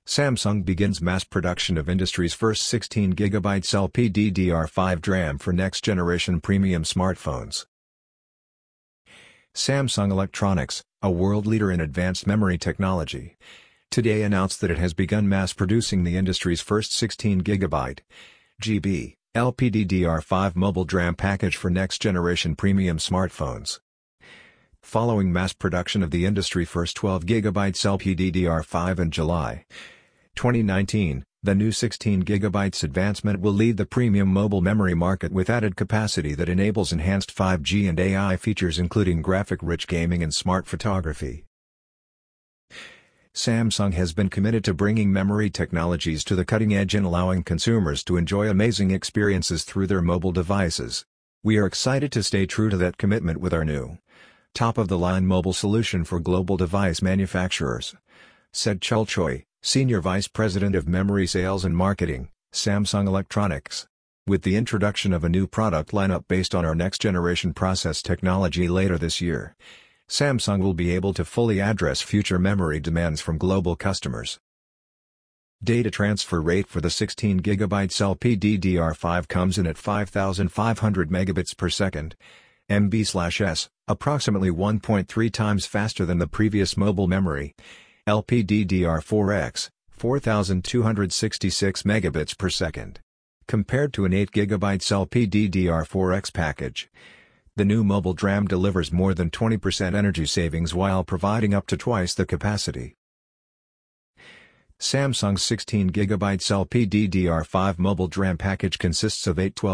Samsung begins mass production of industry's first 16GB LPDDR5 DRAM for next-generation premium smartphones. Samsung Electronics, a world leader in advanced memory technology, today announced that it has begun mass producing the industry's first 16GB LPDDR5 mobile DRAM package for next-generation premium smartphones. Following mass production of the industry's first 12GB LPDDR5 in July 2019, the new 16GB advancement will lead the premium mobile memory market with added capacity that enables enhanced 5G and AI features including graphic-rich gaming and smart photography. Samsung has been committed to bringing memory technologies to the cutting edge and allowing consumers to enjoy amazing experiences through their mobile devices. We are excited to stay true to that commitment with our new, top-of-the-line mobile solution for global device manufacturers, said Chul Choi, Senior Vice President of Memory Sales and Marketing, Samsung Electronics. With the introduction of a new product lineup based on our next-generation process technology later this year, Samsung will be able to fully address future memory demands from global customers. Data transfer rate for the 16GB LPDDR5 comes in at 5,500 megabits per second, MB/s, approximately 1.3 times faster than the previous mobile memory, LPDDR4X, 4,266 megabits per second. Compared to an 8GB LPDDR4X package, the new mobile DRAM delivers more than 20% energy savings while providing up to twice the capacity. Samsung's 16GB LPDDR5 mobile DRAM package consists of 8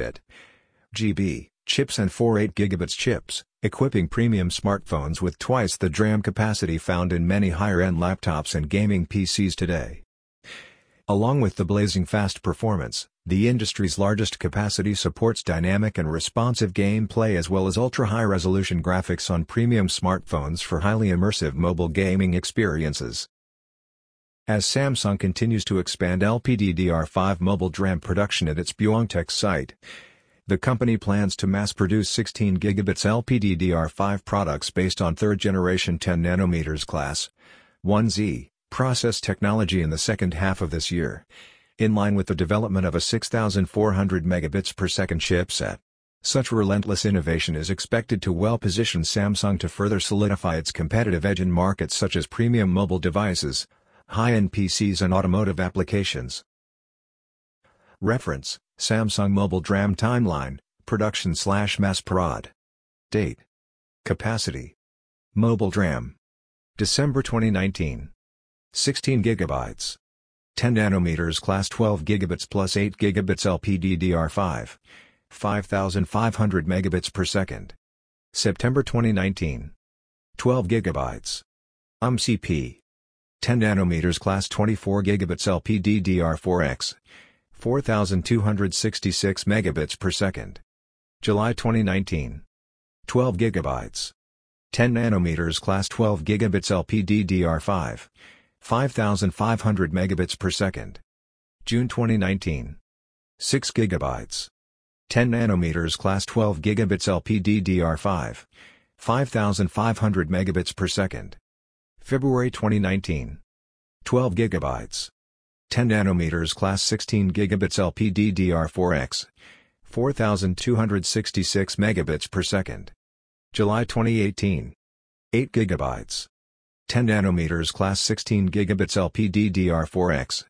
12GB chips and 4 8GB chips, equipping premium smartphones with twice the DRAM capacity found in many higher-end laptops and gaming PCs today. Along with the blazing fast performance, the industry's largest capacity supports dynamic and responsive gameplay as well as ultra-high-resolution graphics on premium smartphones for highly immersive mobile gaming experiences. As Samsung continues to expand LPDDR5 mobile DRAM production at its Pyeongtaek site, the company plans to mass-produce 16GB LPDDR5 products based on third-generation 10nm class 1Z process technology in the second half of this year, in line with the development of a 6,400 megabits per second chipset. Such relentless innovation is expected to well position Samsung to further solidify its competitive edge in markets such as premium mobile devices, high-end PCs and automotive applications. Reference: Samsung Mobile DRAM Timeline, Production/Mass Prod. Date. Capacity. Mobile DRAM. December 2019. 16GB. 10 nanometers class 12 gigabits plus 8 gigabits LPDDR5. 5,500 megabits per second. September 2019. 12 gigabytes. CP. 10 nanometers class 24 gigabits LPDDR4X. 4,266 megabits per second. July 2019. 12 gigabytes. 10 nanometers class 12 gigabits LPDDR5. 5,500 megabits per second. June 2019. 6 gigabytes. 10 nanometers class 12 gigabits LPDDR5. 5,500 megabits per second. February 2019. 12 gigabytes. 10 nanometers class 16 gigabits LPDDR4X. 4,266 megabits per second. July 2018. 8 gigabytes. 10 nanometers class 16 gigabits LPDDR4X.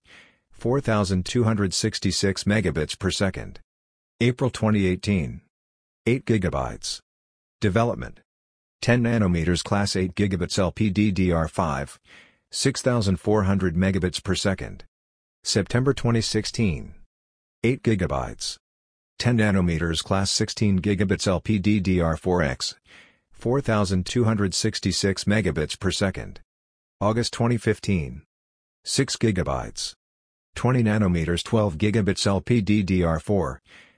4,266 megabits per second. April 2018. 8 gigabytes. Development. 10 nanometers class 8 gigabits LPDDR5. 6,400 megabits per second. September 2016. 8 gigabytes. 10 nanometers class 16 gigabits LPDDR4X. 4,266 megabits per second. August 2015. 6 gigabytes. 20 nanometers 12 gigabits LPDDR4.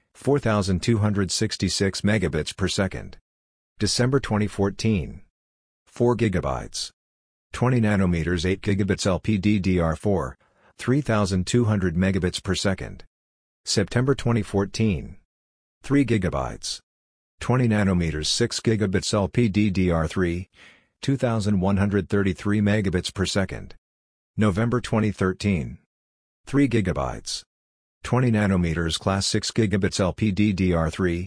4,266 megabits per second. December 2014. 4 gigabytes. 20 nanometers 8 gigabits LPDDR4. 3,200 megabits per second. September 2014. 3 gigabytes. 20 nanometers 6 gigabits LPDDR3. 2,133 megabits per second. November 2013. 3 GB. 20 nanometers class 6 gigabits LPDDR3,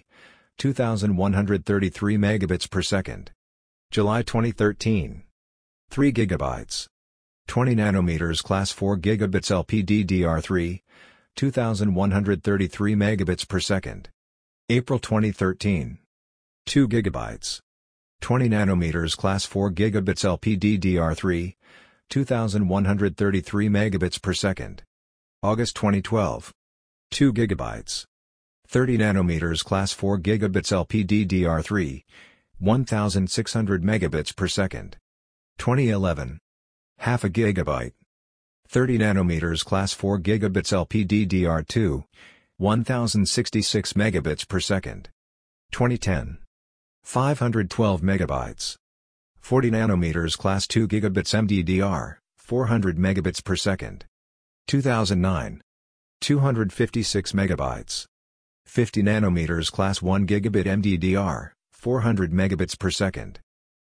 2133 megabits per second. July 2013. 3 GB. 20 nanometers class 4 gigabits LPDDR3, 2133 megabits per second. April 2013. 2 GB. 20 nanometers class 4 gigabits LPDDR3, 2133 megabits per second. August 2012. 2 GB. 30 nanometers class 4 gigabits LPDDR3, 1600 megabits per second. 2011. Half a gigabyte. 30 nanometers class 4 gigabits LPDDR2, 1066 megabits per second. 2010. 512 megabytes. 40 nanometers class 2 gigabits MDDR, 400 megabits per second. 2009. 256 megabytes. 50 nanometers class 1 gigabit MDDR, 400 megabits per second.